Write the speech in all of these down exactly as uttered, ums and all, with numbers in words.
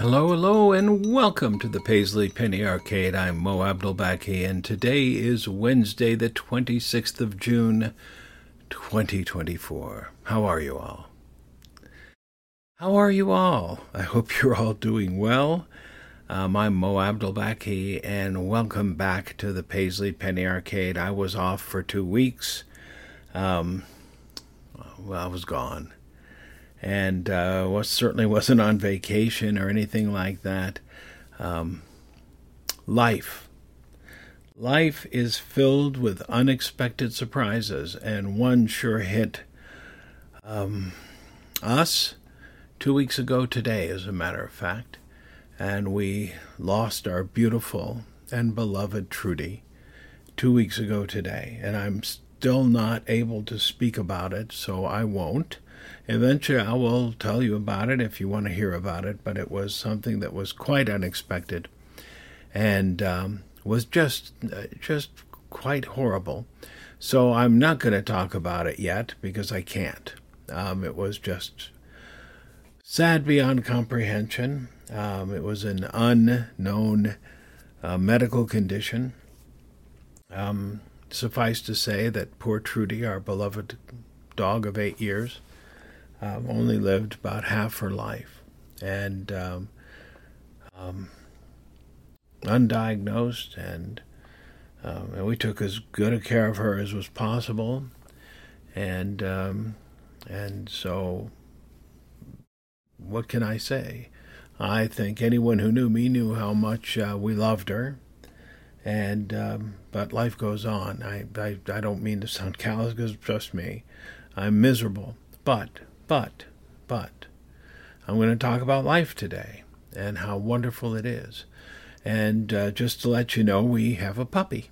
Hello, hello, and welcome to the Paisley Penny Arcade. I'm Mo Abdelbaki, and today is Wednesday, the twenty-sixth of June, twenty twenty-four. How are you all? How are you all? I hope you're all doing well. Um, I'm Mo Abdelbaki, and welcome back to the Paisley Penny Arcade. I was off for two weeks. Um, well, I was gone. And uh, was certainly wasn't on vacation or anything like that. Um, life. Life is filled with unexpected surprises, and one sure hit um, us two weeks ago today, as a matter of fact. And we lost our beautiful and beloved Trudy two weeks ago today. And I'm still not able to speak about it, so I won't. Eventually, I will tell you about it if you want to hear about it, but it was something that was quite unexpected and um, was just uh, just quite horrible. So I'm not going to talk about it yet because I can't. Um, it was just sad beyond comprehension. Um, it was an unknown uh, medical condition. Um, suffice to say that poor Trudy, our beloved dog of eight years, Um, only lived about half her life, and um, um, undiagnosed, and, um, and we took as good a care of her as was possible, and um, and so what can I say? I think anyone who knew me knew how much uh, we loved her, and um, but life goes on. I, I I don't mean to sound callous, because trust me, I'm miserable, but. But, but, I'm going to talk about life today and how wonderful it is. And uh, just to let you know, we have a puppy.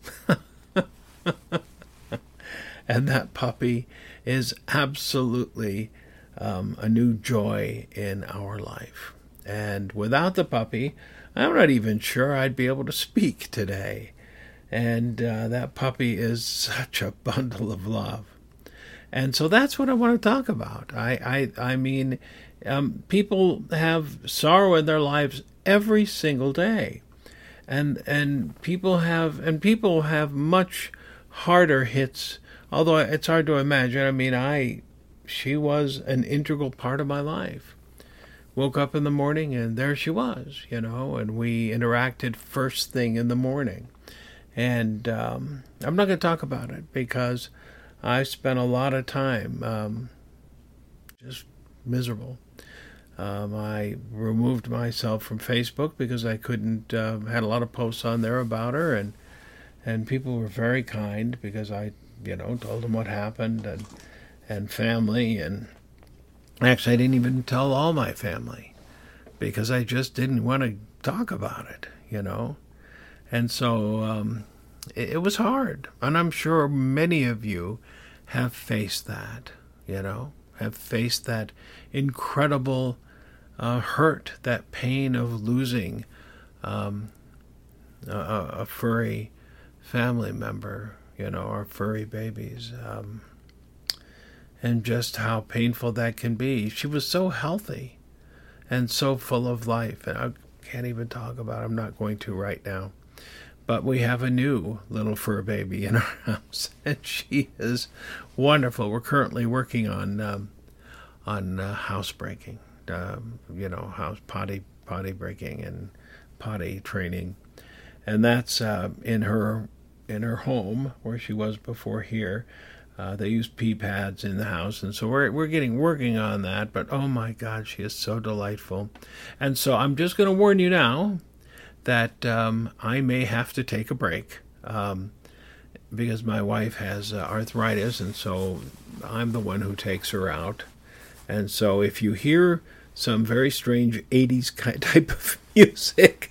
And that puppy is absolutely um, a new joy in our life. And without the puppy, I'm not even sure I'd be able to speak today. And uh, that puppy is such a bundle of love. And so that's what I want to talk about. I, I, I mean, um, people have sorrow in their lives every single day, and and people have and people have much harder hits. Although it's hard to imagine. I mean, I, she was an integral part of my life. Woke up in the morning and there she was, you know, and we interacted first thing in the morning. And um, I'm not going to talk about it because I spent a lot of time um, just miserable. Um, I removed myself from Facebook because I couldn't, uh, had a lot of posts on there about her, and and people were very kind because I, you know, told them what happened, and and family, and actually I didn't even tell all my family because I just didn't want to talk about it, you know. And so um, it, it was hard, and I'm sure many of you have faced that, you know, have faced that incredible uh, hurt, that pain of losing um, a, a furry family member, you know, or furry babies, um, and just how painful that can be. She was so healthy and so full of life, and I can't even talk about it. I'm not going to right now. But we have a new little fur baby in our house, and she is wonderful. We're currently working on um, on uh, house breaking, um, you know, house potty potty breaking and potty training, and that's uh, in her in her home where she was before here. Uh, they use pee pads in the house, and so we're we're getting working on that. But oh my God, she is so delightful, and so I'm just going to warn you now that um, I may have to take a break um, because my wife has uh, arthritis, and so I'm the one who takes her out. And so if you hear some very strange eighties type of music,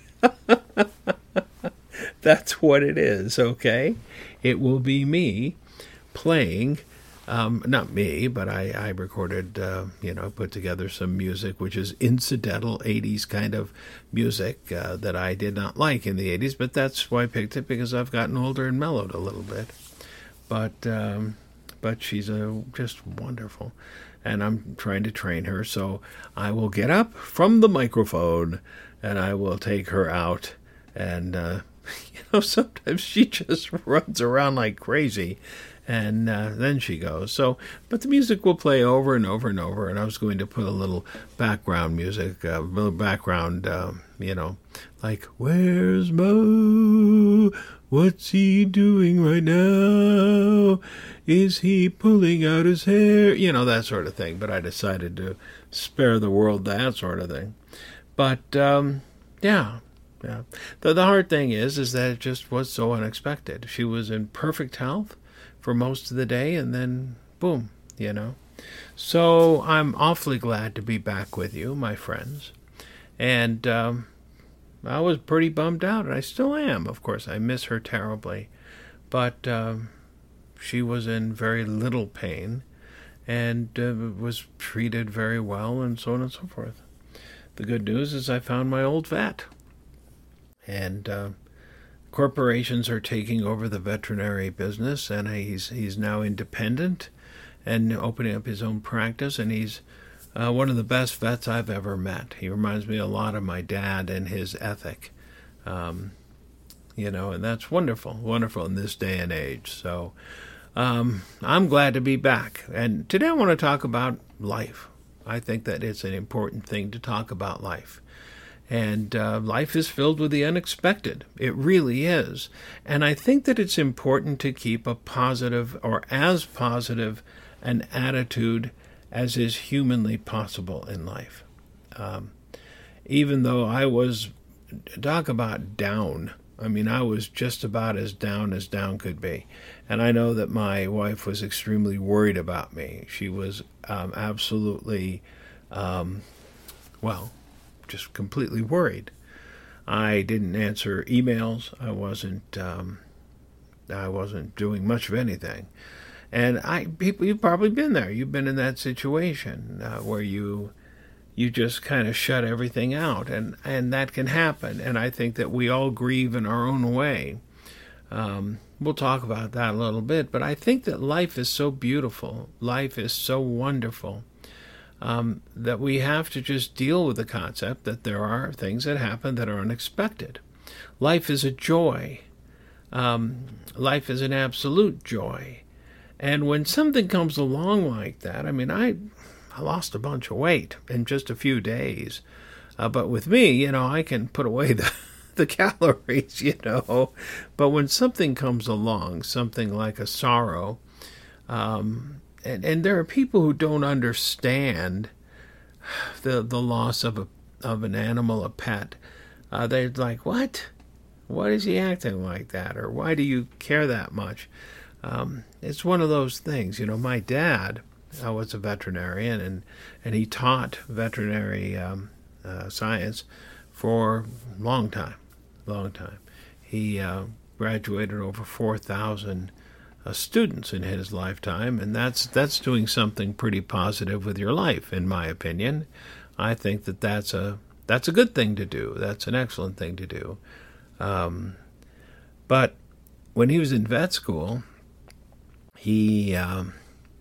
that's what it is, okay? It will be me playing, um, not me, but I, I recorded, uh, you know, put together some music, which is incidental eighties kind of music uh, that I did not like in the eighties, but that's why I picked it, because I've gotten older and mellowed a little bit. But um, but she's a, just wonderful. and I'm trying to train her. So I will get up from the microphone and I will take her out. And, uh, you know, sometimes she just runs around like crazy. And uh, then she goes. So, but the music will play over and over and over. And I was going to put a little background music, a uh, little background, uh, you know, like, where's Mo? What's he doing right now? Is he pulling out his hair? You know, that sort of thing. But I decided to spare the world that sort of thing. But, um, yeah. Yeah. The, the hard thing is, is that it just was so unexpected. She was in perfect health for most of the day, and then boom, you know. So I'm awfully glad to be back with you, my friends. And um, I was pretty bummed out, and I still am. Of course, I miss her terribly. But um, she was in very little pain and uh, was treated very well, and so on and so forth. The good news is I found my old vet. And uh, corporations are taking over the veterinary business, and he's he's now independent and opening up his own practice, and he's uh, one of the best vets I've ever met. He reminds me a lot of my dad and his ethic, um, you know, and that's wonderful, wonderful in this day and age. So um, I'm glad to be back, and today I want to talk about life. I think that it's an important thing to talk about life. And uh, life is filled with the unexpected. It really is. And I think that it's important to keep a positive, or as positive, an attitude as is humanly possible in life. Um, even though I was, talk about down. I mean, I was just about as down as down could be. And I know that my wife was extremely worried about me. She was um, absolutely, um, well, just completely worried. I didn't answer emails. I wasn't. Um, I wasn't doing much of anything. And I, people, you've probably been there. You've been in that situation uh, where you, you just kind of shut everything out, and and that can happen. And I think that we all grieve in our own way. Um, we'll talk about that a little bit. But I think that life is so beautiful. Life is so wonderful. Um, that we have to just deal with the concept that there are things that happen that are unexpected. Life is a joy. Um, life is an absolute joy. And when something comes along like that, I mean, I, I lost a bunch of weight in just a few days. Uh, but with me, you know, I can put away the, the calories, you know. But when something comes along, something like a sorrow, um, And, and there are people who don't understand the the loss of a of an animal, a pet. Uh, they're like, what? Why is he acting like that? Or why do you care that much? Um, it's one of those things. You know, my dad uh, was a veterinarian, and, and he taught veterinary um, uh, science for a long time, long time. He uh, graduated over four thousand Uh, students in his lifetime, and that's that's doing something pretty positive with your life, in my opinion. I think that that's a that's a good thing to do. That's an excellent thing to do. Um, but when he was in vet school, he um,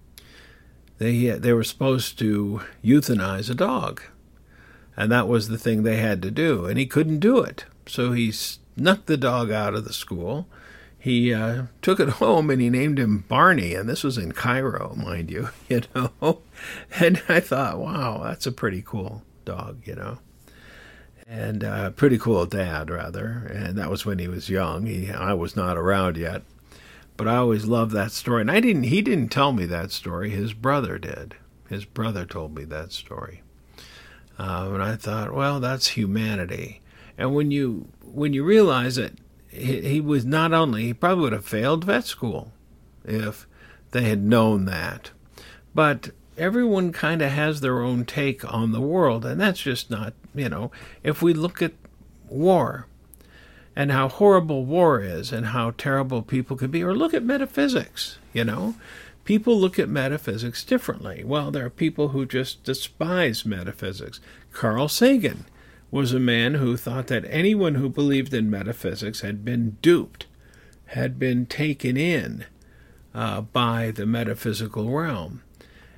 they they were supposed to euthanize a dog, and that was the thing they had to do, and he couldn't do it, so he snuck the dog out of the school. He uh, took it home, and he named him Barney, and this was in Cairo, mind you, you know. And I thought, wow, that's a pretty cool dog, you know. And uh, pretty cool dad, rather. And that was when he was young. He, I was not around yet. But I always loved that story. And I didn't. He didn't tell me that story. His brother did. His brother told me that story. Uh, and I thought, well, that's humanity. And when you when you realize that He, he was not only, he probably would have failed vet school if they had known that. But everyone kind of has their own take on the world, and that's just not, you know, if we look at war and how horrible war is and how terrible people can be, or look at metaphysics, you know, people look at metaphysics differently. Well, there are people who just despise metaphysics. Carl Sagan was a man who thought that anyone who believed in metaphysics had been duped, had been taken in uh, by the metaphysical realm.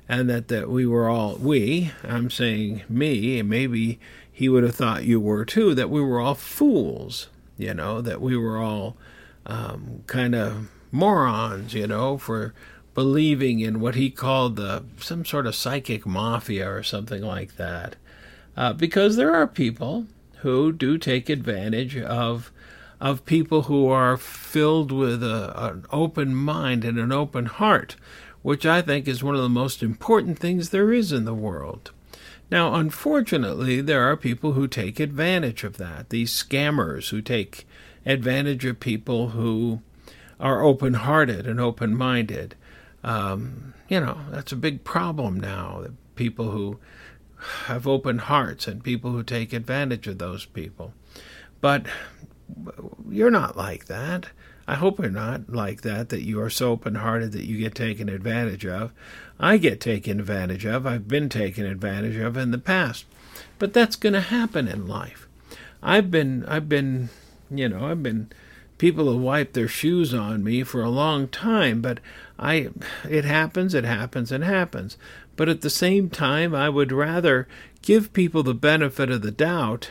and that, that we were all, we, I'm saying me, and maybe he would have thought you were too, that we were all fools, you know, that we were all um, kind of morons, you know, for believing in what he called the some sort of psychic mafia or something like that. Uh, because there are people who do take advantage of of people who are filled with a, an open mind and an open heart, which I think is one of the most important things there is in the world. Now, unfortunately, there are people who take advantage of that, these scammers who take advantage of people who are open-hearted and open-minded. Um, you know, that's a big problem now, the people who have open hearts and people who take advantage of those people. But you're not like that. I hope you're not like that, that you are so open-hearted that you get taken advantage of. I get taken advantage of. I've been taken advantage of in the past. But that's going to happen in life. I've been, I've been, you know, I've been, people have wiped their shoes on me for a long time, but I, it happens, it happens, it happens. But at the same time, I would rather give people the benefit of the doubt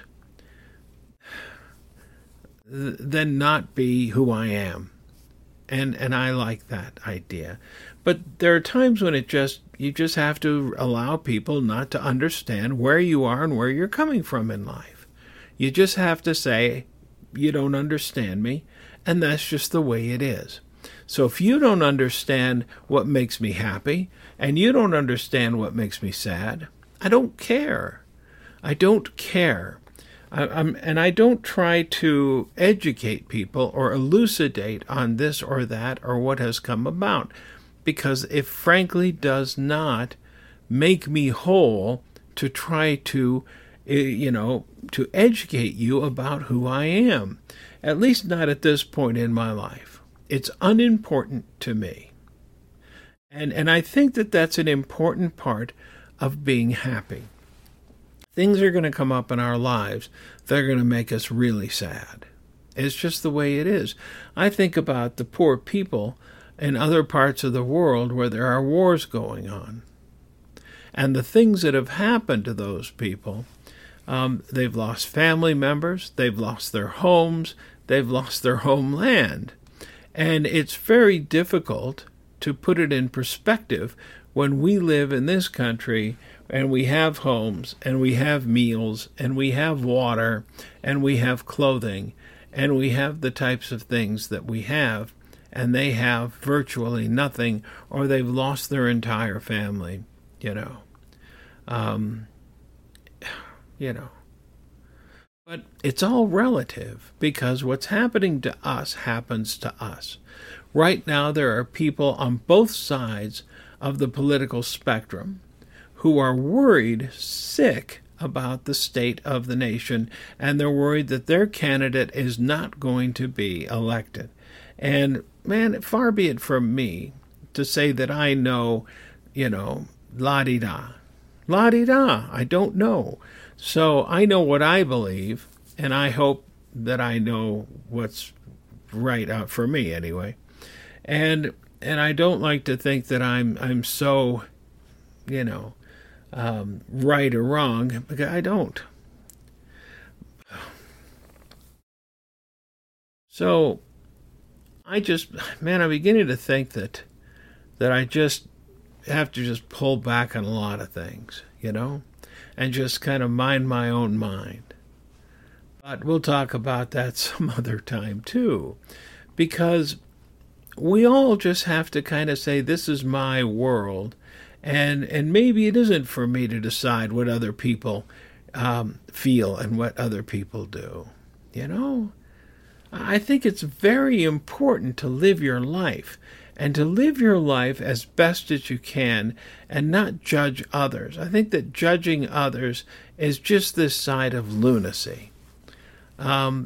than not be who I am. And and I like that idea. But there are times when it just you just have to allow people not to understand where you are and where you're coming from in life. You just have to say, you don't understand me, and that's just the way it is. So if you don't understand what makes me happy, and you don't understand what makes me sad, I don't care. I don't care. I, I'm, and I don't try to educate people or elucidate on this or that or what has come about, because it frankly does not make me whole to try to, you know, to educate you about who I am, at least not at this point in my life. It's unimportant to me. And, and I think that that's an important part of being happy. Things are going to come up in our lives that are going to make us really sad. It's just the way it is. I think about the poor people in other parts of the world where there are wars going on. And the things that have happened to those people, um, they've lost family members, they've lost their homes, they've lost their homeland. And it's very difficult to put it in perspective when we live in this country and we have homes and we have meals and we have water and we have clothing and we have the types of things that we have, and they have virtually nothing, or they've lost their entire family, you know. Um, you know. But it's all relative, because what's happening to us happens to us. Right now, there are people on both sides of the political spectrum who are worried, sick about the state of the nation, and they're worried that their candidate is not going to be elected. And, man, far be it from me to say that I know, you know, la-di-da. La-di-da, I don't know. So I know what I believe, and I hope that I know what's right out for me anyway. And and I don't like to think that I'm I'm so, you know, um, right or wrong, because I don't. So I just, man, I'm beginning to think that that I just have to just pull back on a lot of things, you know, and just kind of mind my own mind. But we'll talk about that some other time too, because we all just have to kind of say, this is my world, and and maybe it isn't for me to decide what other people um, feel and what other people do, you know. I think it's very important to live your life, and to live your life as best as you can and not judge others. I think that judging others is just this side of lunacy. Um,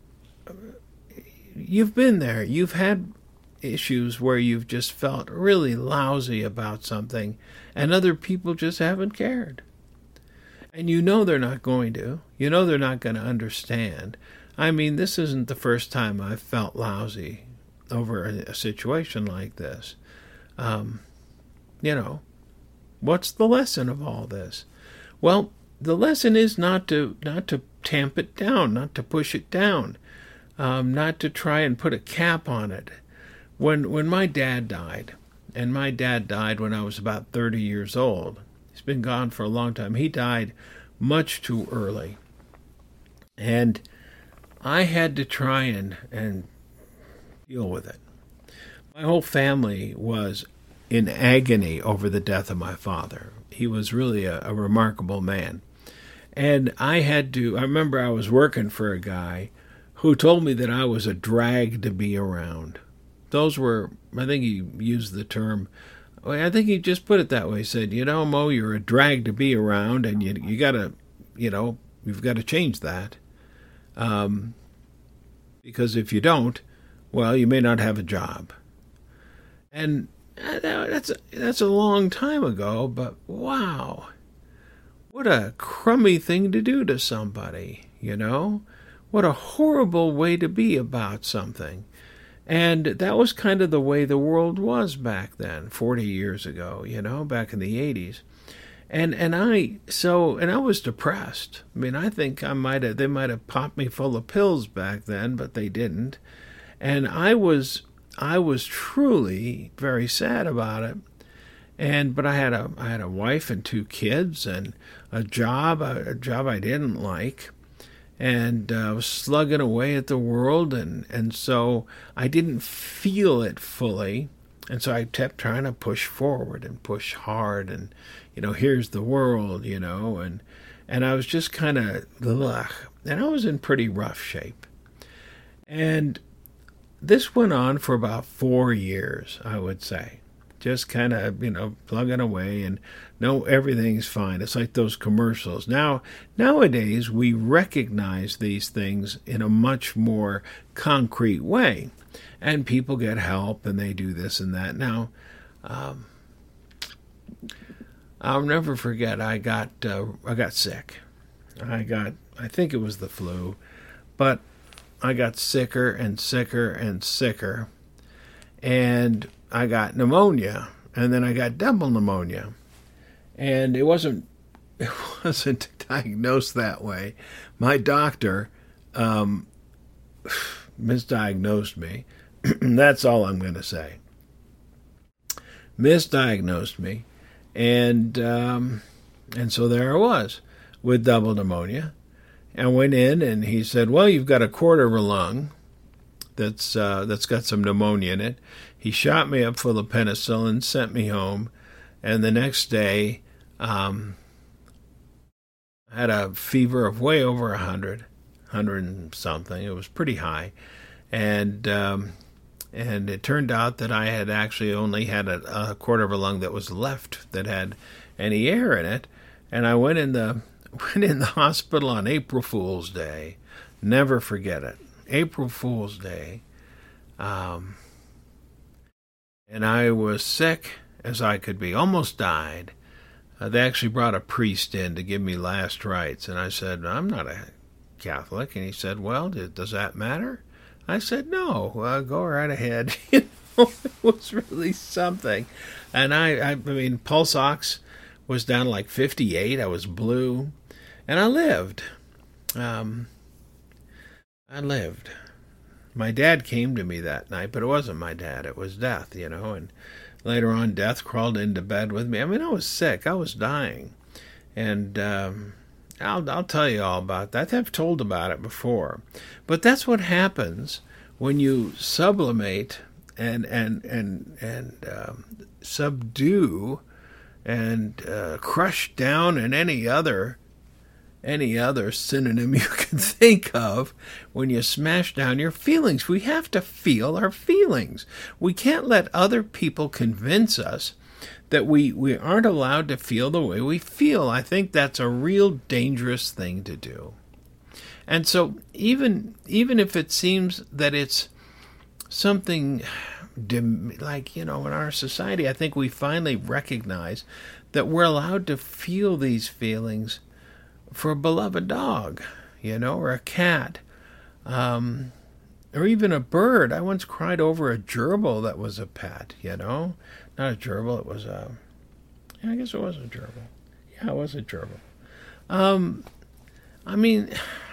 you've been there. You've had issues where you've just felt really lousy about something, and other people just haven't cared. And you know they're not going to. You know they're not going to understand. I mean, this isn't the first time I've felt lousy over a, a situation like this. Um, you know, What's the lesson of all this? Well, the lesson is not to not to tamp it down, not to push it down, um, not to try and put a cap on it. When when my dad died, and my dad died when I was about thirty years old. He's been gone for a long time. He died much too early. And I had to try and, and deal with it. My whole family was in agony over the death of my father. He was really a, a remarkable man. And I had to, I remember I was working for a guy who told me that I was a drag to be around. Those were, I think he used the term, I think he just put it that way. He said, you know, Mo, you're a drag to be around, and you you got to, you know, you've got to change that. Um, because if you don't, well, you may not have a job. And that's a, that's a long time ago, but wow, what a crummy thing to do to somebody, you know? What a horrible way to be about something. And that was kind of the way the world was back then, forty years ago, you know, back in the eighties. And and I so and I was depressed. I mean, I think I might have they might have popped me full of pills back then, but they didn't. And I was I was truly very sad about it. And but I had a I had a wife and two kids and a job a, a job I didn't like. And I uh, was slugging away at the world, and, and so I didn't feel it fully. And so I kept trying to push forward and push hard, and, you know, here's the world, you know, and and I was just kind of, and I was in pretty rough shape. And this went on for about four years, I would say. Just kind of, you know, plugging away and no, everything's fine. It's like those commercials. Now, nowadays, we recognize these things in a much more concrete way. And people get help and they do this and that. Now, um, I'll never forget, I got, uh, I got sick. I got, I think it was the flu, but I got sicker and sicker and sicker. And I got pneumonia, and then I got double pneumonia, and it wasn't it wasn't diagnosed that way. My doctor um, misdiagnosed me. That's all I'm going to say. Misdiagnosed me, and um, and so there I was with double pneumonia. I went in, and he said, "Well, you've got a quarter of a lung that's uh, that's got some pneumonia in it." He shot me up full of penicillin, sent me home, and the next day um, I had a fever of way over a hundred, hundred and something. It was pretty high, and um, and it turned out that I had actually only had a, a quarter of a lung that was left that had any air in it, and I went in the went in the hospital on April Fool's Day. Never forget it. April Fool's Day. Um, and I was sick as I could be, almost died. Uh, they actually brought a priest in to give me last rites, and I said, I'm not a Catholic. And he said, well, does that matter? I said, no, uh, go right ahead. You know, it was really something. And I, I, I mean, pulse ox was down to like fifty-eight. I was blue, and I lived. Um, I lived. My dad came to me that night, but it wasn't my dad. It was death, you know, and later on death crawled into bed with me. I mean, I was sick. I was dying. And um, I'll, I'll tell you all about that. I've told about it before. But that's what happens when you sublimate and, and, and, and um, subdue and uh, crush down and any other any other synonym you can think of when you smash down your feelings. We have to feel our feelings. We can't let other people convince us that we, we aren't allowed to feel the way we feel. I think that's a real dangerous thing to do. And so even even if it seems that it's something dim, like, you know, in our society, I think we finally recognize that we're allowed to feel these feelings for a beloved dog, you know, or a cat, um, or even a bird. I once cried over a gerbil that was a pet, you know, not a gerbil, it was a, Yeah, I guess it was a gerbil. Yeah, it was a gerbil. Um, I mean,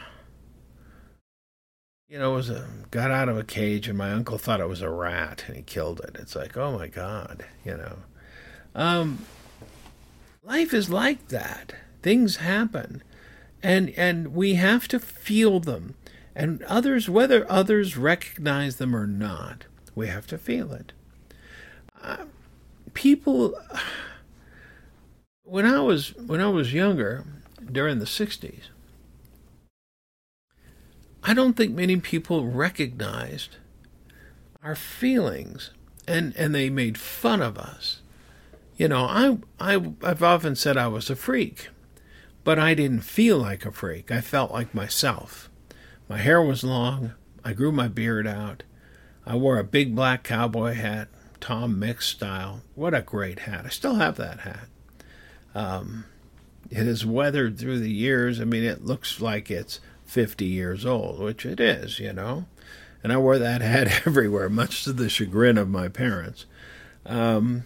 you know, it was a got out of a cage, and my uncle thought it was a rat, and he killed it. It's like, oh my God, you know. Um, life is like that. Things happen, and and we have to feel them, and others, whether others recognize them or not, we have to feel it. Uh, people, when I was when I was younger, during the sixties, I don't think many people recognized our feelings, and, and they made fun of us. You know, I, I, I've often said I was a freak, but I didn't feel like a freak. I felt like myself. My hair was long. I grew my beard out. I wore a big black cowboy hat, Tom Mix style. What a great hat. I still have that hat. Um, it has weathered through the years. I mean, it looks like it's fifty years old, which it is, you know. And I wore that hat everywhere, much to the chagrin of my parents. Um,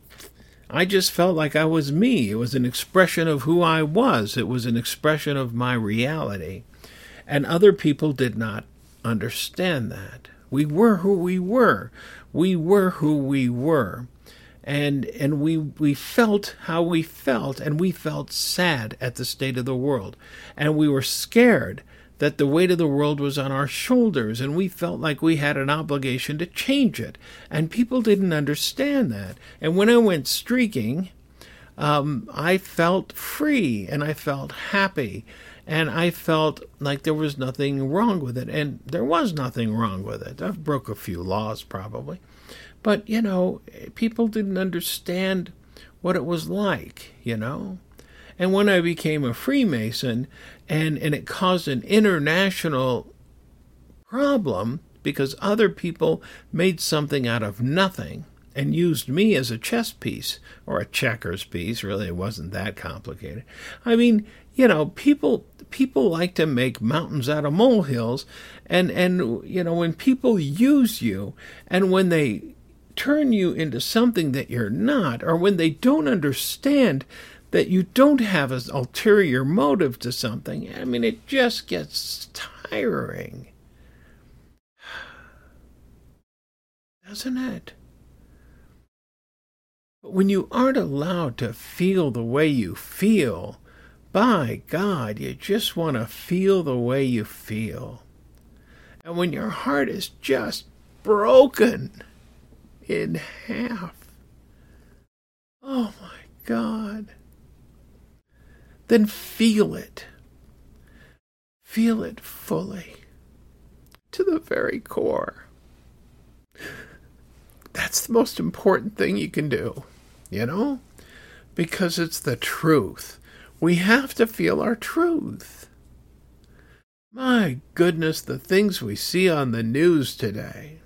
I just felt like I was me. It was an expression of who I was. It was an expression of my reality. And other people did not understand that. We were who we were. We were who we were. And and we we felt how we felt, and we felt sad at the state of the world. And we were scared that the weight of the world was on our shoulders, and we felt like we had an obligation to change it. And people didn't understand that. And when I went streaking, um, I felt free, and I felt happy, and I felt like there was nothing wrong with it. And there was nothing wrong with it. I broke a few laws, probably. But, you know, people didn't understand what it was like, you know. And when I became a Freemason, and, and it caused an international problem because other people made something out of nothing and used me as a chess piece or a checkers piece. Really, it wasn't that complicated. I mean, you know, people people like to make mountains out of molehills. And, and you know, when people use you and when they turn you into something that you're not, or when they don't understand that you don't have an ulterior motive to something, I mean, it just gets tiring. Doesn't it? But when you aren't allowed to feel the way you feel, by God, you just want to feel the way you feel. And when your heart is just broken in half, oh my God, then feel it. Feel it fully, to the very core. That's the most important thing you can do, you know? Because it's the truth. We have to feel our truth. My goodness, the things we see on the news today.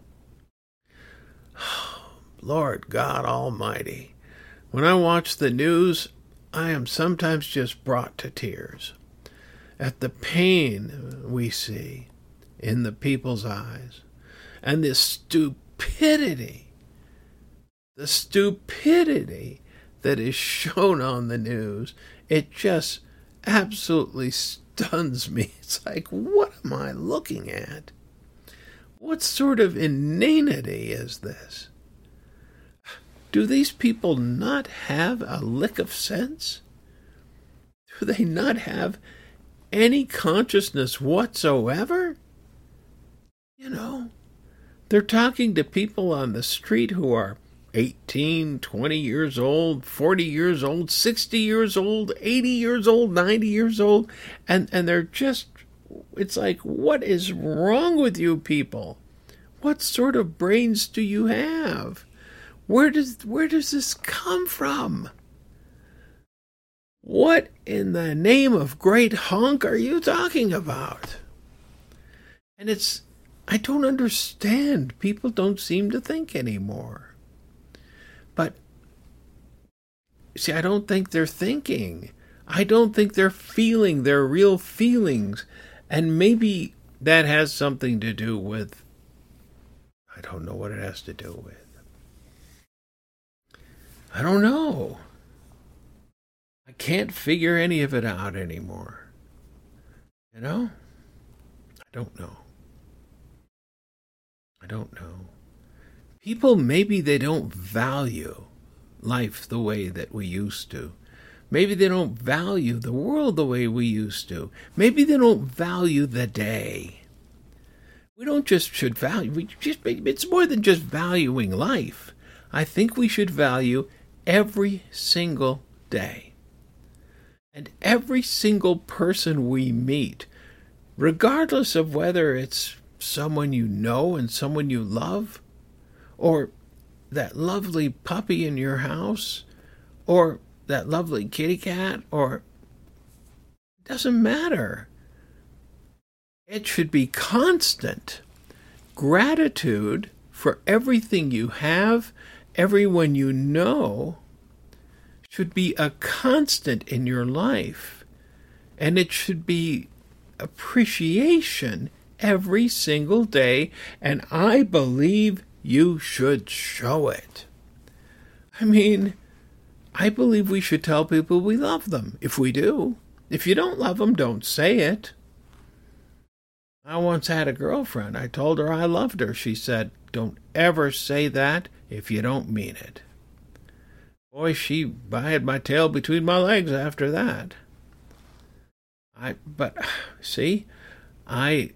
Lord God Almighty. When I watch the news, I am sometimes just brought to tears at the pain we see in the people's eyes and the stupidity, the stupidity that is shown on the news. It just absolutely stuns me. It's like, what am I looking at? What sort of inanity is this? Do these people not have a lick of sense? Do they not have any consciousness whatsoever? You know, they're talking to people on the street who are eighteen, twenty years old, forty years old, sixty years old, eighty years old, ninety years old, and, and they're just, it's like, what is wrong with you people? What sort of brains do you have? Where does where does this come from? What in the name of great honk are you talking about? And it's, I don't understand. People don't seem to think anymore. But, see, I don't think they're thinking. I don't think they're feeling their real feelings. And maybe that has something to do with, I don't know what it has to do with. I don't know. I can't figure any of it out anymore. You know? I don't know. I don't know. People, maybe they don't value life the way that we used to. Maybe they don't value the world the way we used to. Maybe they don't value the day. We don't just should value, we just, it's more than just valuing life. I think we should value every single day. And every single person we meet, regardless of whether it's someone you know and someone you love, or that lovely puppy in your house, or that lovely kitty cat, or it doesn't matter. It should be constant. Gratitude for everything you have, everyone you know, should be a constant in your life. And it should be appreciation every single day, and I believe you should show it. I mean, I believe we should tell people we love them, if we do. If you don't love them, don't say it. I once had a girlfriend. I told her I loved her. She said, "Don't ever say that if you don't mean it." Boy, she, I had my tail between my legs after that. I, but, see, I,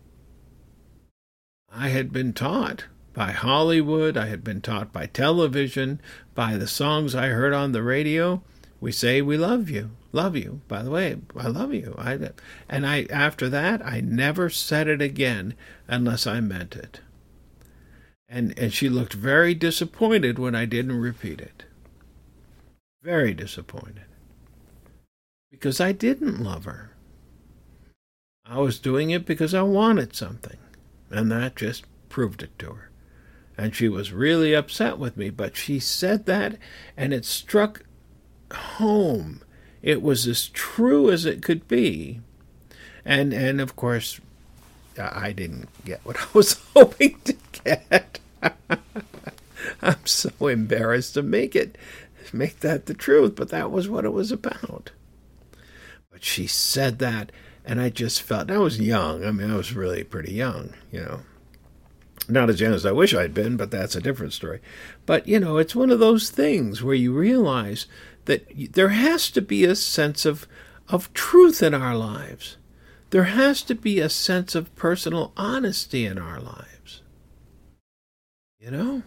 I had been taught by Hollywood, I had been taught by television, by the songs I heard on the radio. We say we love you, love you. By the way, I love you. I, and I, after that, I never said it again unless I meant it. And and she looked very disappointed when I didn't repeat it. Very disappointed. Because I didn't love her. I was doing it because I wanted something. And that just proved it to her. And she was really upset with me, but she said that, and it struck home. It was as true as it could be. And, and of course, I didn't get what I was hoping to get. I'm so embarrassed to make it, make that the truth, but that was what it was about. But she said that, and I just felt, I was young. I mean, I was really pretty young, you know. Not as young as I wish I'd been, but that's a different story. But, you know, it's one of those things where you realize that there has to be a sense of, of truth in our lives. There has to be a sense of personal honesty in our lives. You know?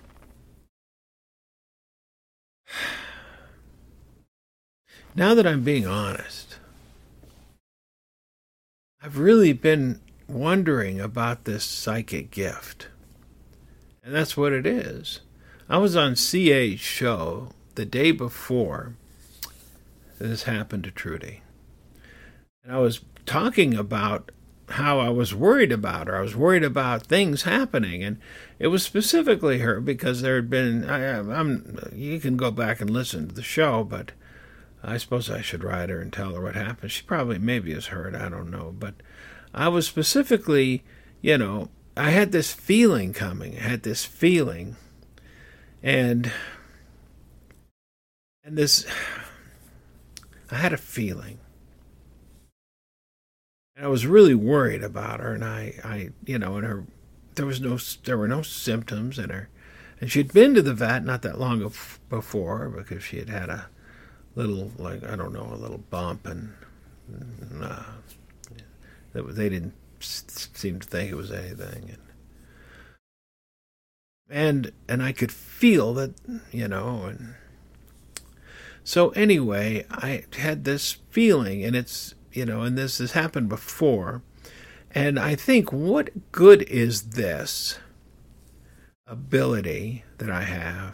Now that I'm being honest, I've really been wondering about this psychic gift. And that's what it is. I was on C A's show the day before this happened to Trudy. And I was talking about how I was worried about her. I was worried about things happening. And it was specifically her because there had been, I, I'm, you can go back and listen to the show, but I suppose I should write her and tell her what happened. She probably maybe has heard, I don't know. But I was specifically, you know, I had this feeling coming. I had this feeling. And, and this, I had a feeling. And I was really worried about her. And I, I, you know, and her, there was no, there were no symptoms in her. And she'd been to the vet not that long before because she had had a little, like, I don't know, a little bump. And, uh, they didn't seem to think it was anything, and and and I could feel that, you know, and so anyway, I had this feeling, and it's, you know, and this has happened before, and I think, what good is this ability that I have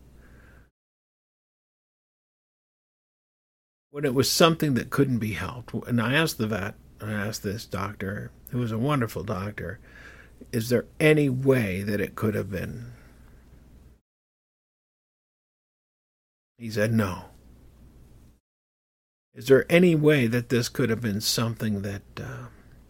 when it was something that couldn't be helped? And I asked the vet, I asked this doctor, who was a wonderful doctor, is there any way that it could have been? He said, no. Is there any way that this could have been something that uh,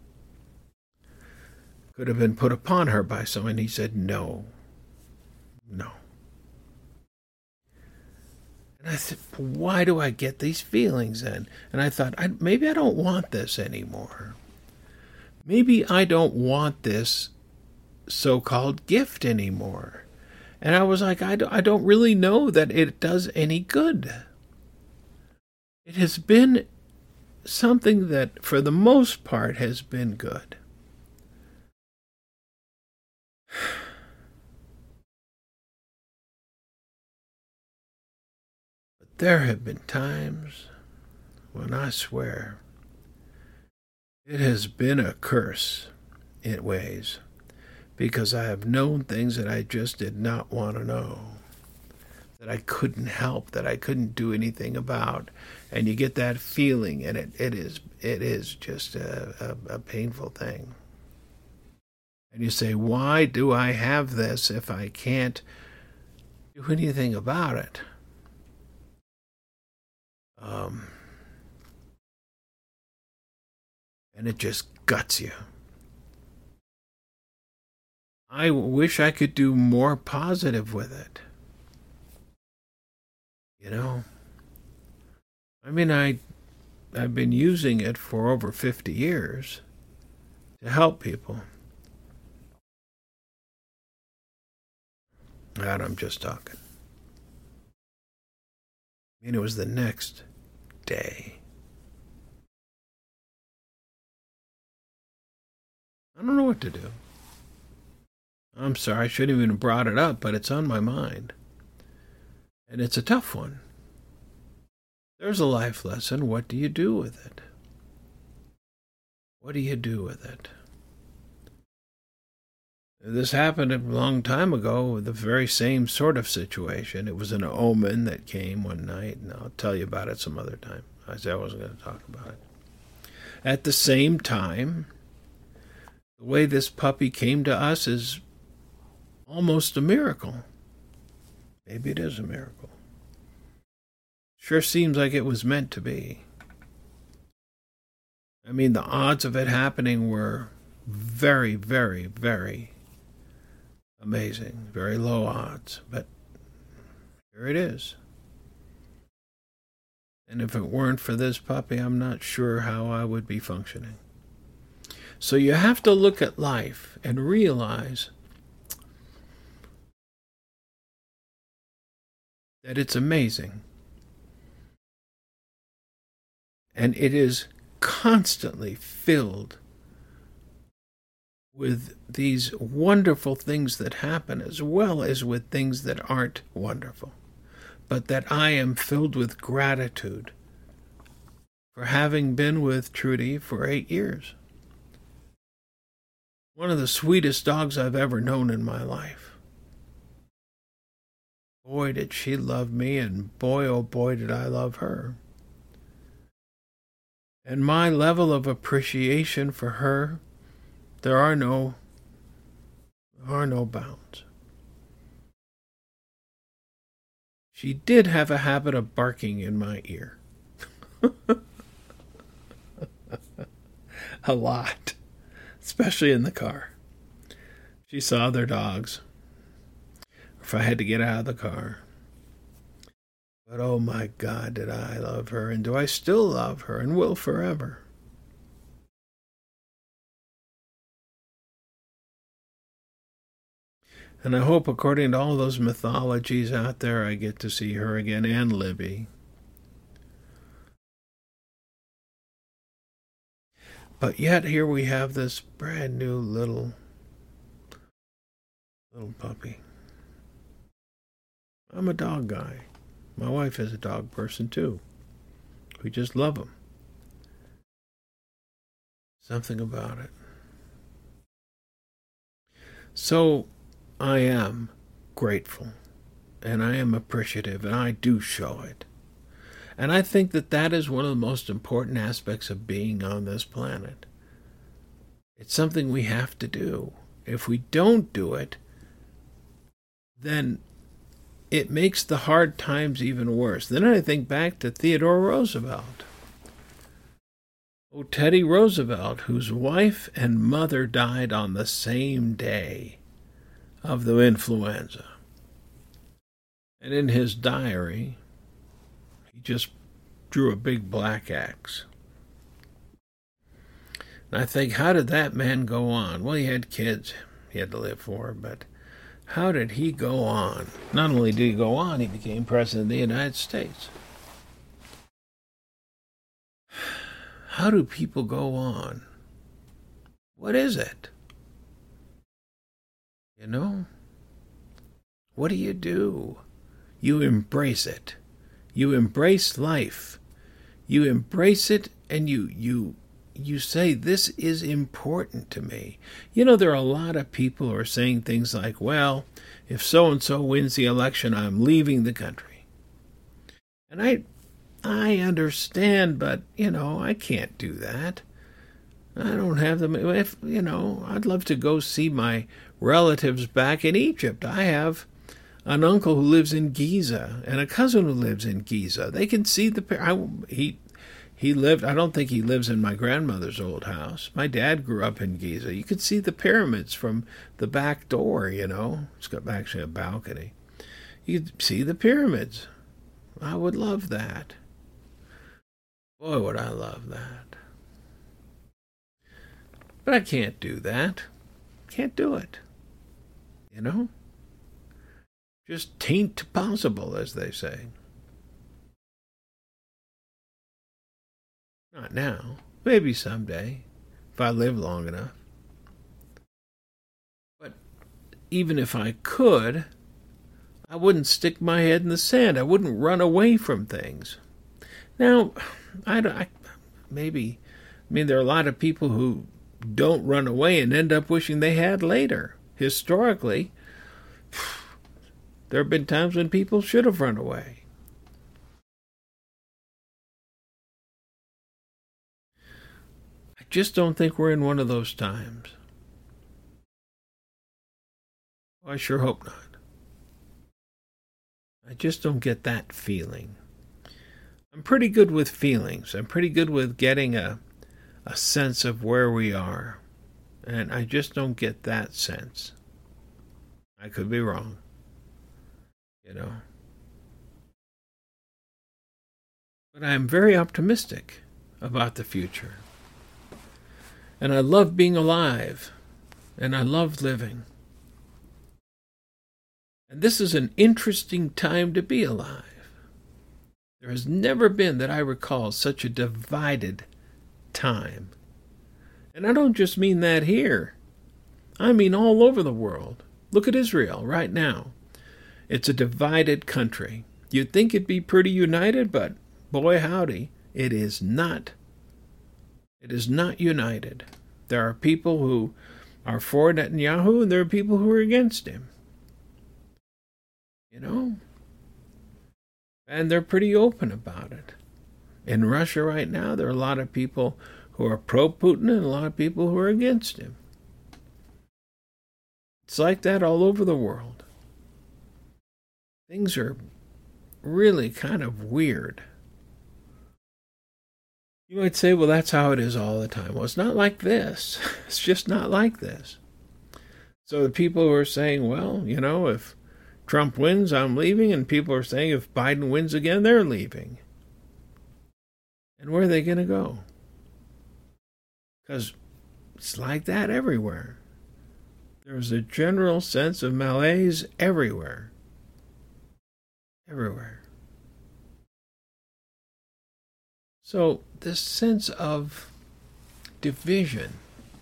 could have been put upon her by someone? He said, no. No. And I said, why do I get these feelings then? And I thought, I, maybe I don't want this anymore. Maybe I don't want this so-called gift anymore. And I was like, I don't, I don't really know that it does any good. It has been something that, for the most part, has been good. But there have been times when I swear it has been a curse in ways, because I have known things that I just did not want to know, that I couldn't help, that I couldn't do anything about. And you get that feeling, and it, it is it is just a, a, a painful thing. And you say, why do I have this if I can't do anything about it? Um, and it just guts you. I wish I could do more positive with it. You know? I mean, I, I've been using it for over fifty years to help people. God, I'm just talking. I mean, it was the next day. I don't know what to do. I'm sorry, I shouldn't even have brought it up, but it's on my mind. And it's a tough one. There's a life lesson. What do you do with it? What do you do with it? This happened a long time ago with the very same sort of situation. It was an omen that came one night, and I'll tell you about it some other time. I said I wasn't going to talk about it. At the same time, the way this puppy came to us is almost a miracle. Maybe it is a miracle. Sure seems like it was meant to be. I mean, the odds of it happening were very, very, very amazing. Very low odds. But here it is. And if it weren't for this puppy, I'm not sure how I would be functioning. So you have to look at life and realize that it's amazing. And it is constantly filled with these wonderful things that happen, as well as with things that aren't wonderful. But that I am filled with gratitude for having been with Trudy for eight years. One of the sweetest dogs I've ever known in my life. Boy, did she love me, and boy, oh boy, did I love her. And my level of appreciation for her, there are no, there are no bounds. She did have a habit of barking in my ear. A lot. Especially in the car. She saw other dogs. If I had to get out of the car. But oh my God, did I love her, and do I still love her, and will forever. And I hope, according to all those mythologies out there, I get to see her again, and Libby. But yet here we have this brand new little, little puppy. I'm a dog guy. My wife is a dog person too. We just love them. Something about it. So I am grateful, and I am appreciative, and I do show it. And I think that that is one of the most important aspects of being on this planet. It's something we have to do. If we don't do it, then it makes the hard times even worse. Then I think back to Theodore Roosevelt. Oh, Teddy Roosevelt, whose wife and mother died on the same day of the influenza. And in his diary, He just drew a big black X. And I think, how did that man go on? Well, he had kids he had to live for, but how did he go on? Not only did he go on, he became president of the United States. How do people go on? What is it? You know? What do you do? You embrace it. You embrace life. You embrace it, and you you you say, this is important to me. You know, there are a lot of people who are saying things like, well, if so-and-so wins the election, I'm leaving the country. And I I understand, but, you know, I can't do that. I don't have them. If, you know, I'd love to go see my relatives back in Egypt. I have an uncle who lives in Giza and a cousin who lives in Giza. They can see the, I, he, he lived, I don't think he lives in my grandmother's old house. My dad grew up in Giza. You could see the pyramids from the back door, you know. It's got actually a balcony. You could see the pyramids. I would love that. Boy, would I love that. But I can't do that. Can't do it. You know? Just tain't possible, as they say. Not now. Maybe someday, if I live long enough. But even if I could, I wouldn't stick my head in the sand. I wouldn't run away from things. Now, I, I maybe, I mean, there are a lot of people who don't run away and end up wishing they had later. Historically, there have been times when people should have run away. I just don't think we're in one of those times. I sure hope not. I just don't get that feeling. I'm pretty good with feelings. I'm pretty good with getting a a sense of where we are. And I just don't get that sense. I could be wrong. You know. But I'm very optimistic about the future. And I love being alive. And I love living. And this is an interesting time to be alive. There has never been, that I recall, such a divided time. And I don't just mean that here. I mean all over the world. Look at Israel right now. It's a divided country. You'd think it'd be pretty united, but boy howdy, it is not. It is not united. There are people who are for Netanyahu, and there are people who are against him. You know? And they're pretty open about it. In Russia right now, there are a lot of people who are pro-Putin and a lot of people who are against him. It's like that all over the world. Things are really kind of weird. You might say, well, that's how it is all the time. Well, it's not like this. It's just not like this. So the people who are saying, well, you know, if Trump wins, I'm leaving, and people are saying if Biden wins again, they're leaving. And where are they going to go? Because it's like that everywhere. There's a general sense of malaise everywhere. Everywhere. So this sense of division,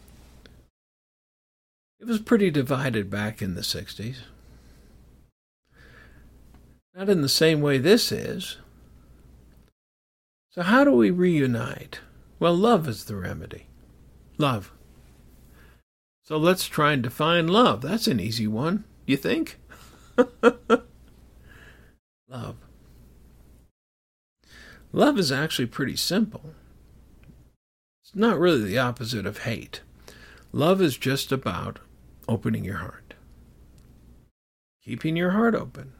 it was pretty divided back in the sixties. Not in the same way this is. So how do we reunite? Well, love is the remedy. Love. So let's try and define love. That's an easy one, you think? Love. Love is actually pretty simple. It's not really the opposite of hate. Love is just about opening your heart. Keeping your heart open.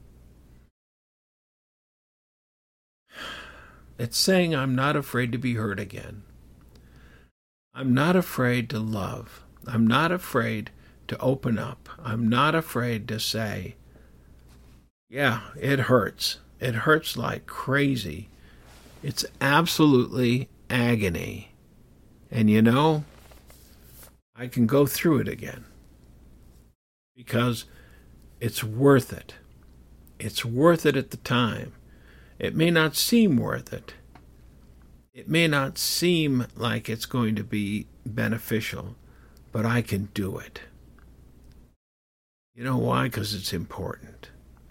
It's saying, I'm not afraid to be hurt again. I'm not afraid to love. I'm not afraid to open up. I'm not afraid to say, yeah, it hurts. It hurts like crazy. It's absolutely agony. And you know, I can go through it again because it's worth it. It's worth it at the time. It may not seem worth it. It may not seem like it's going to be beneficial, but I can do it. You know why? Because it's important.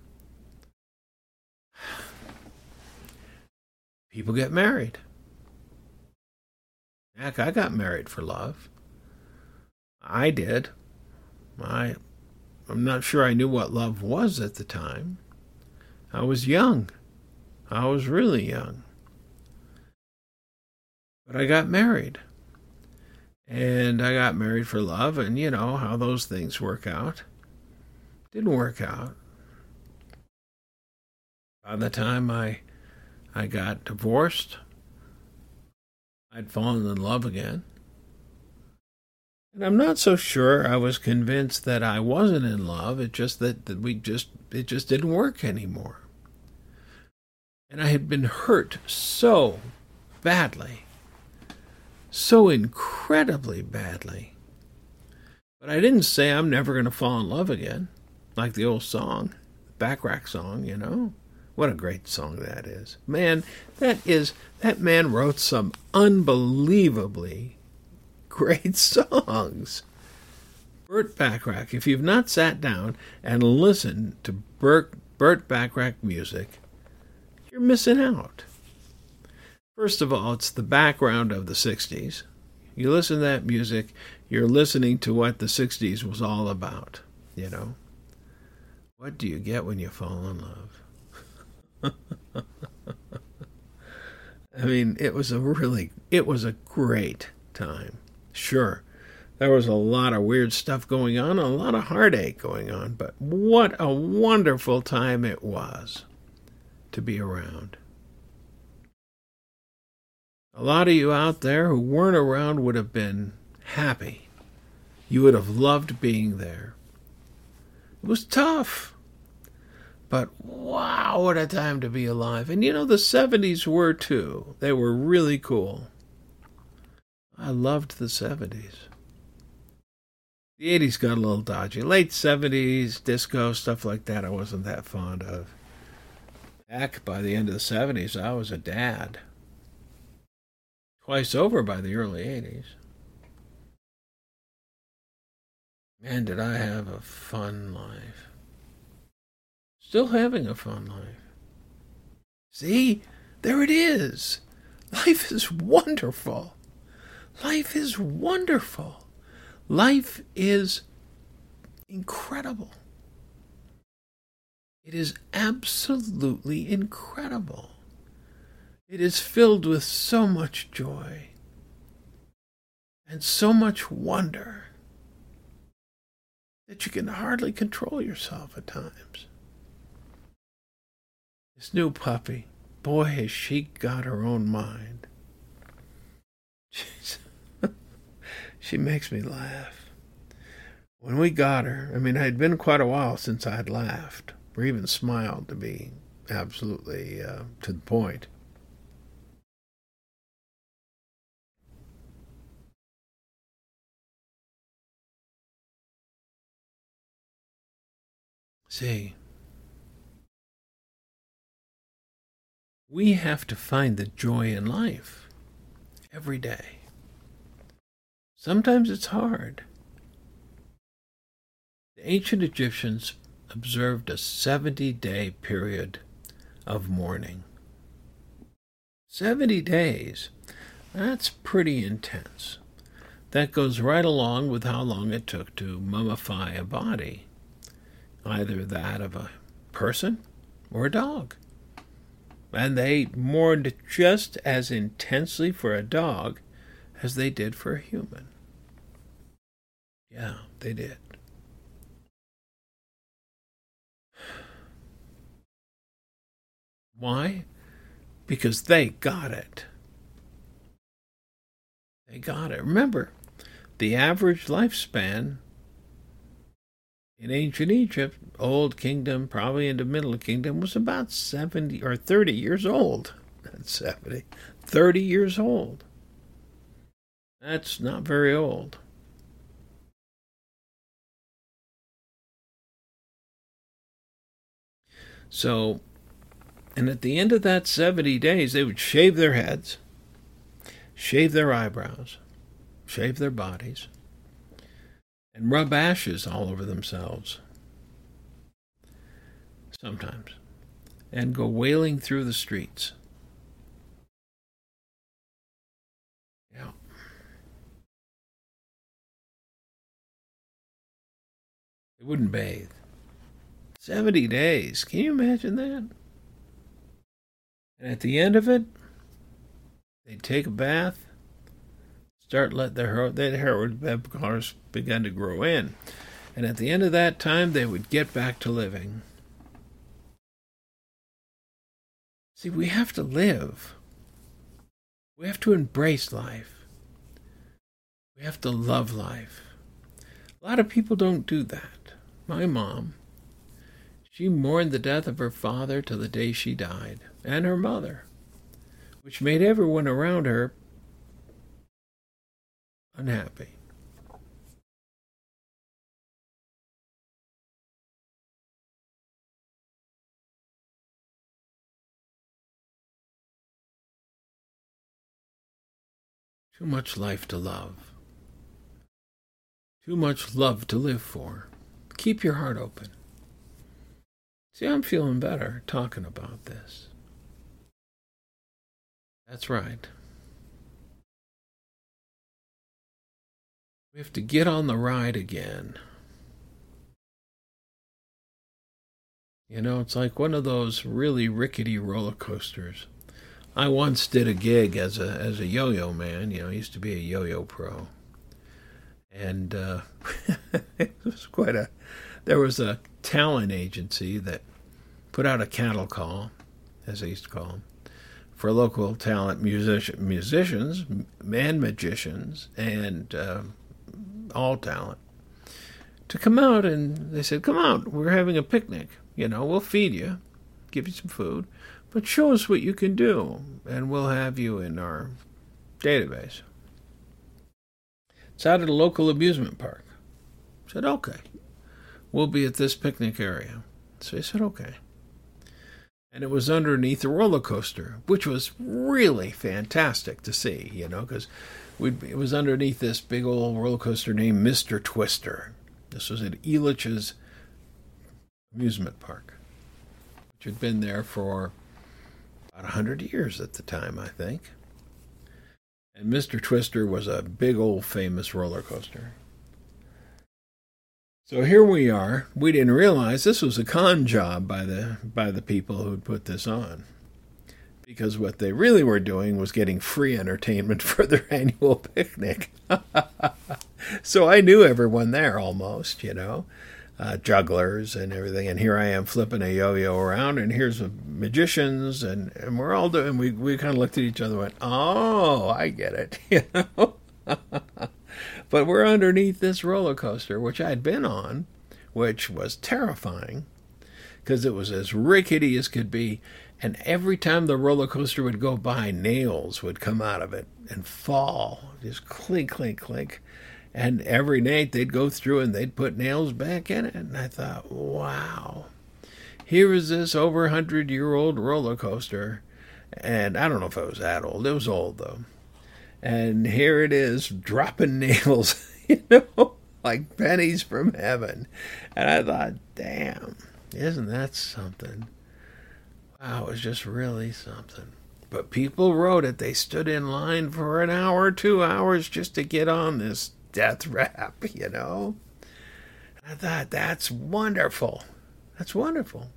People get married. Heck, I got married for love. I did. I, I'm not sure I knew what love was at the time. I was young. I was really young. But I got married. And I got married for love, and you know how those things work out. Didn't work out. By the time I I got divorced, I'd fallen in love again. And I'm not so sure I was convinced that I wasn't in love. It just that, that we just it just didn't work anymore. And I had been hurt so badly. So incredibly badly. But I didn't say I'm never going to fall in love again. Like the old song, Backrack song, you know. What a great song that is. Man, that is, that man wrote some unbelievably great songs. Burt Bacharach, if you've not sat down and listened to Burt, Burt Bacharach music, you're missing out. First of all, it's the background of the sixties. You listen to that music, you're listening to what the sixties was all about, you know. What do you get when you fall in love? I mean, it was a really, it was a great time. Sure, there was a lot of weird stuff going on, a lot of heartache going on, but what a wonderful time it was to be around. A lot of you out there who weren't around would have been happy. You would have loved being there. It was tough. But wow, what a time to be alive. And you know, the seventies were too. They were really cool. I loved the seventies. The eighties got a little dodgy. Late seventies, disco, stuff like that, I wasn't that fond of. Heck, by the end of the seventies, I was a dad. Twice over by the early eighties. Man, did I have a fun life. Still having a fun life. See? There it is. Life is wonderful. Life is wonderful. Life is incredible. It is absolutely incredible. It is filled with so much joy and so much wonder that you can hardly control yourself at times. This new puppy, boy, has she got her own mind. She's she makes me laugh. When we got her, I mean, it had been quite a while since I had laughed or even smiled, to be absolutely uh, to the point. See, we have to find the joy in life every day. Sometimes it's hard. The ancient Egyptians observed a seventy-day period of mourning. seventy days. That's pretty intense. That goes right along with how long it took to mummify a body, either that of a person or a dog. And they mourned just as intensely for a dog as they did for a human. Yeah, they did. Why? Because they got it. They got it. Remember, the average lifespan In ancient Egypt, Old Kingdom, probably into Middle Kingdom, was about seventy or thirty years old. Not seventy, thirty years old. That's not very old. So, and at the end of that seventy days, they would shave their heads, shave their eyebrows, shave their bodies, and rub ashes all over themselves. Sometimes. And go wailing through the streets. Yeah. They wouldn't bathe. seventy days. Can you imagine that? And at the end of it, they'd take a bath, start let their hair, that hair would have, of course, begun to grow in. And at the end of that time, they would get back to living. See, we have to live. We have to embrace life. We have to love life. A lot of people don't do that. My mom, she mourned the death of her father till the day she died, and her mother, which made everyone around her unhappy. Too much life to love. Too much love to live for. Keep your heart open. See, I'm feeling better talking about this. That's right. We have to get on the ride again. You know, it's like one of those really rickety roller coasters. I once did a gig as a as a yo-yo man. You know, I used to be a yo-yo pro. And uh, it was quite a... There was a talent agency that put out a cattle call, as they used to call them, for local talent music, musicians and magicians and uh, all talent to come out. And they said, come out, we're having a picnic. You know, we'll feed you, give you some food, but show us what you can do, and we'll have you in our database. It's out at a local amusement park. I said, okay. We'll be at this picnic area. So I said, okay. And it was underneath a roller coaster, which was really fantastic to see, you know, because it was underneath this big old roller coaster named Mister Twister. This was at Elitch's amusement park, which had been there for about a hundred years at the time, I think. And Mister Twister was a big old famous roller coaster. So here we are. We didn't realize this was a con job by the by the people who'd put this on. Because what they really were doing was getting free entertainment for their annual picnic. So I knew everyone there almost, you know. Uh, jugglers and everything, and here I am flipping a yo-yo around, and here's the magicians, and, and we're all doing, we, we kind of looked at each other and went, oh, I get it, you know. But we're underneath this roller coaster, which I'd been on, which was terrifying, because it was as rickety as could be, and every time the roller coaster would go by, nails would come out of it and fall, just clink, clink, clink. And every night they'd go through and they'd put nails back in it. And I thought, wow, here is this over a hundred-year-old roller coaster. And I don't know if it was that old. It was old, though. And here it is, dropping nails, you know, like pennies from heaven. And I thought, damn, isn't that something? Wow, it was just really something. But people rode it. They stood in line for an hour, two hours just to get on this death rap, you know. I thought, that's wonderful. That's wonderful.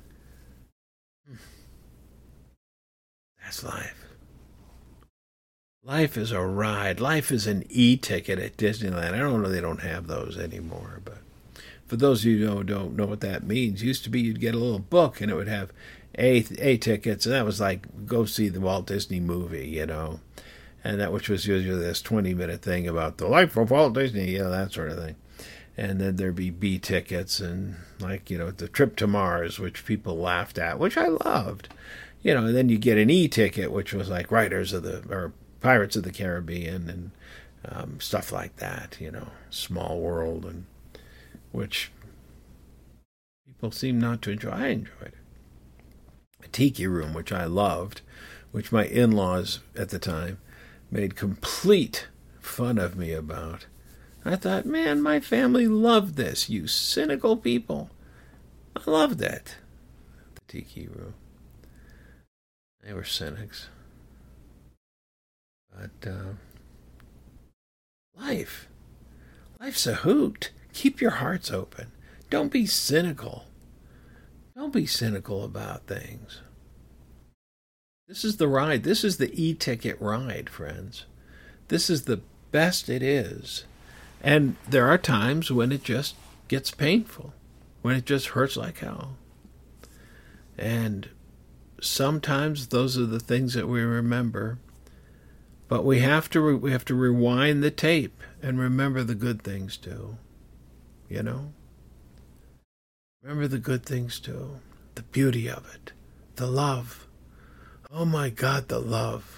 That's life. Life is a ride. Life is an e-ticket at Disneyland. I don't know, they don't have those anymore, but for those of you who don't know what that means, used to be you'd get a little book and it would have A, A tickets, and that was like, go see the Walt Disney movie, you know. And that, which was usually this twenty-minute thing about the life of Walt Disney, you know, that sort of thing. And then there'd be B tickets and, like, you know, the trip to Mars, which people laughed at, which I loved. You know, and then you get an E ticket, which was like Raiders of the, or Pirates of the Caribbean and um, stuff like that, you know, Small World, and which people seem not to enjoy. I enjoyed it. A Tiki Room, which I loved, which my in-laws at the time made complete fun of me about. I thought, man, my family loved this, you cynical people. I loved it. The Tiki Room. They were cynics. But uh, life. Life's a hoot. Keep your hearts open. Don't be cynical. Don't be cynical about things. This is the ride. This is the e-ticket ride, friends. This is the best it is. And there are times when it just gets painful, when it just hurts like hell. And sometimes those are the things that we remember. But we have to re- we have to rewind the tape and remember the good things too. You know? Remember the good things too. The beauty of it. The love. Oh my God, the love.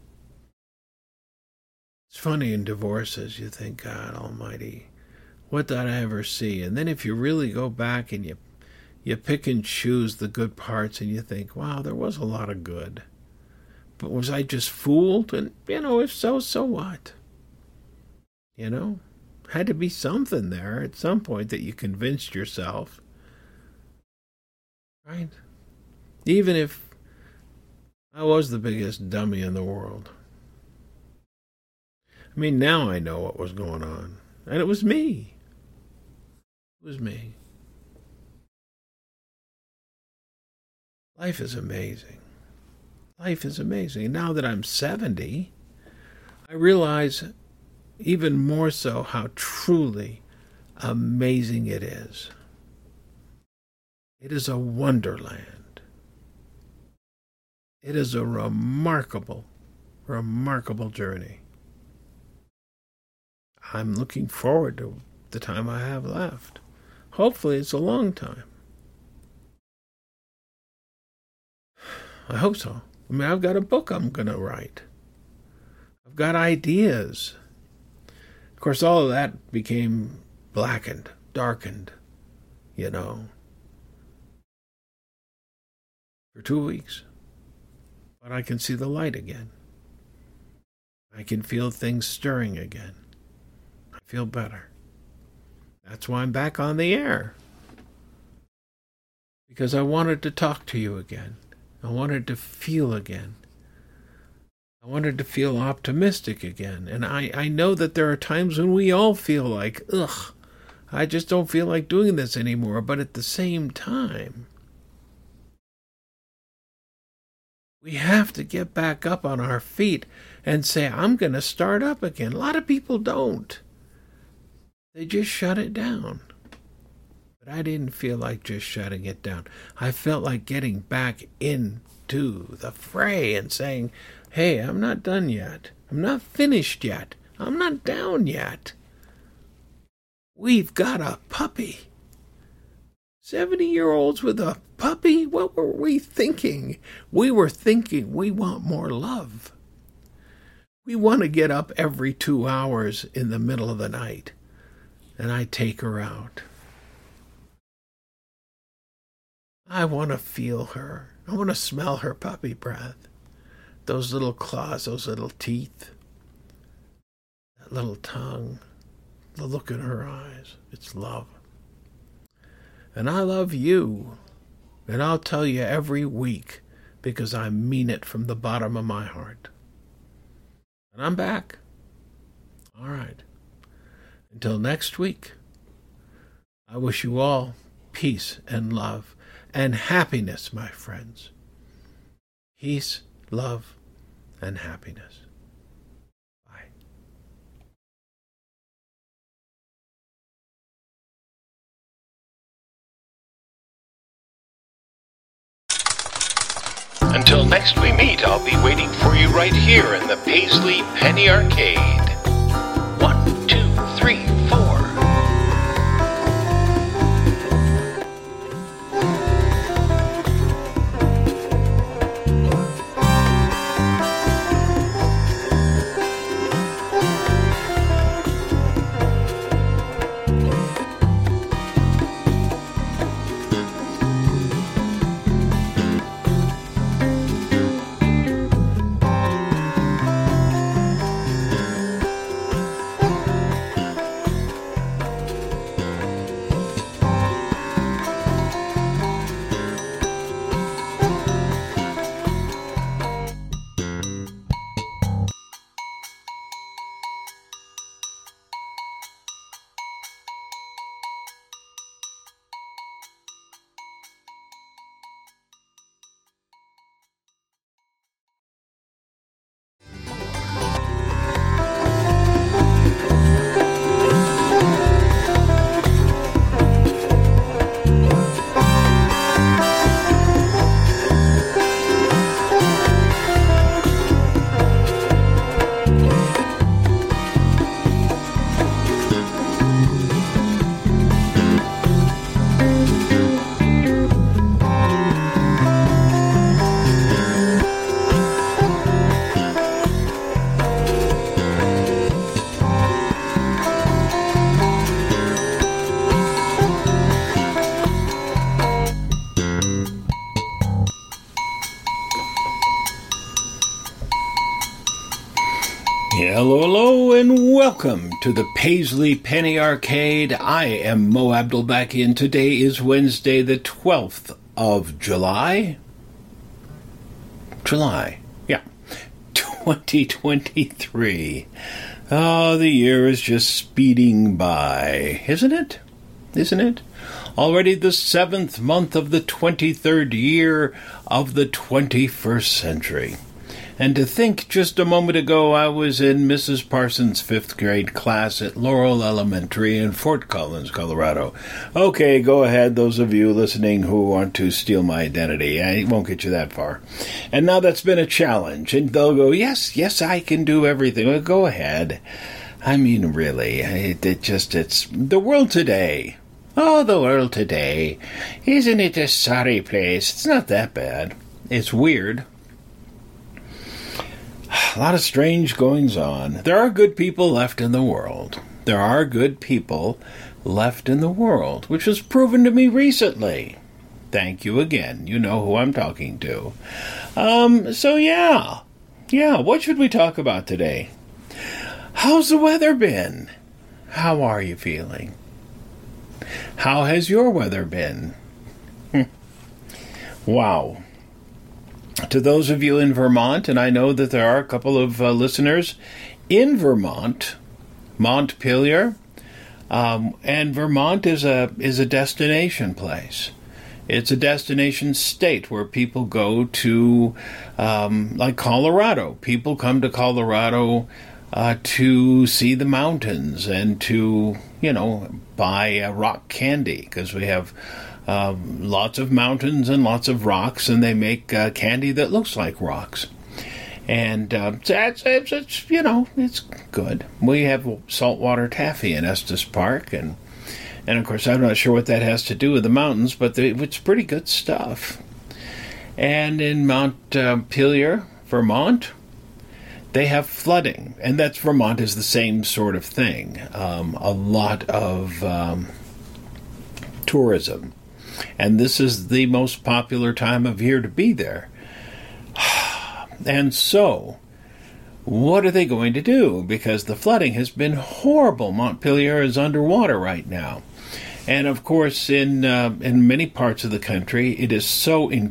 It's funny in divorces, you think, God almighty, what did I ever see? And then if you really go back and you you pick and choose the good parts and you think, wow, there was a lot of good. But was I just fooled? And, you know, if so, so what? You know? Had to be something there at some point that you convinced yourself. Right? Even if I was the biggest dummy in the world. I mean, now I know what was going on. And it was me. It was me. Life is amazing. Life is amazing. Now that I'm seventy, I realize even more so how truly amazing it is. It is a wonderland. It is a remarkable, remarkable journey. I'm looking forward to the time I have left. Hopefully it's a long time. I hope so. I mean, I've got a book I'm going to write. I've got ideas. Of course, all of that became blackened, darkened, you know, for two weeks. But I can see the light again. I can feel things stirring again. I feel better. That's why I'm back on the air. Because I wanted to talk to you again. I wanted to feel again. I wanted to feel optimistic again. And I, I know that there are times when we all feel like, ugh, I just don't feel like doing this anymore. But at the same time, we have to get back up on our feet and say, I'm going to start up again. A lot of people don't. They just shut it down. But I didn't feel like just shutting it down. I felt like getting back into the fray and saying, hey, I'm not done yet. I'm not finished yet. I'm not down yet. We've got a puppy. seventy-year-olds with a puppy? What were we thinking? We were thinking we want more love. We want to get up every two hours in the middle of the night, and I take her out. I want to feel her. I want to smell her puppy breath. Those little claws, those little teeth, that little tongue, the look in her eyes. It's love. And I love you. And I'll tell you every week because I mean it from the bottom of my heart. And I'm back. All right. Until next week, I wish you all peace and love and happiness, my friends. Peace, love, and happiness. Bye. Until next we meet, I'll be waiting for you right here in the Paisley Penny Arcade. One, two, three, four. Hello, hello, and welcome to the Paisley Penny Arcade. I am Mo Abdelbaki, and today is Wednesday, the twelfth of July. July, yeah, twenty twenty-three. Oh, the year is just speeding by, isn't it? Isn't it? Already the seventh month of the twenty-third year of the twenty-first century. And to think just a moment ago I was in Missus Parsons' fifth grade class at Laurel Elementary in Fort Collins, Colorado. Okay, go ahead, those of you listening who want to steal my identity. I won't get you that far. And now that's been a challenge. And they'll go, yes, yes, I can do everything. Well, go ahead. I mean, really, it, it just, it's the world today. Oh, the world today. Isn't it a sorry place? It's not that bad. It's weird. A lot of strange goings on. There are good people left in the world. There are good people left in the world, which was proven to me recently. Thank you again. You know who I'm talking to. Um, so yeah. Yeah, what should we talk about today? How's the weather been? How are you feeling? How has your weather been? Wow. To those of you in Vermont, and I know that there are a couple of uh, listeners in Vermont, Montpelier, um, and Vermont is a is a destination place. It's a destination state where people go to, um, like Colorado. People come to Colorado uh, to see the mountains and to, you know, buy uh, rock candy, because we have Uh, lots of mountains and lots of rocks, and they make uh, candy that looks like rocks. And uh, it's, it's, it's, you know, it's good. We have saltwater taffy in Estes Park, and, and of course, I'm not sure what that has to do with the mountains, but they, it's pretty good stuff. And in Montpelier, Vermont, they have flooding, and that's Vermont is the same sort of thing. Um, a lot of um, tourism. And this is the most popular time of year to be there. And so, what are they going to do? Because the flooding has been horrible. Montpelier is underwater right now. And of course, in uh, in many parts of the country, it is so incredible.